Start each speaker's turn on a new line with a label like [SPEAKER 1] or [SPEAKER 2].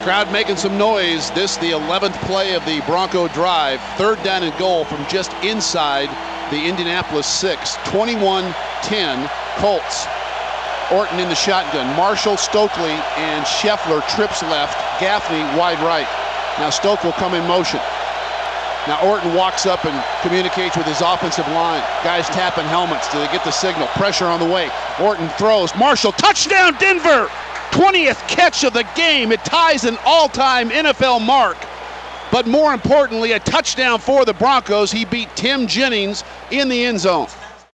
[SPEAKER 1] Crowd making some noise. This the 11th play of the Bronco drive. 3rd down and goal from just inside the Indianapolis 6. 21-10 Colts. Orton in the shotgun. Marshall, Stokely, and Scheffler trips left. Gaffney wide right. Now Stoke will come in motion. Now Orton walks up and communicates with his offensive line. Guys tapping helmets. Do they get the signal? Pressure on the way. Orton throws. Marshall, touchdown Denver! 20th catch of the game. It ties an all-time NFL mark. But more importantly, a touchdown for the Broncos. He beat Tim Jennings in the end zone.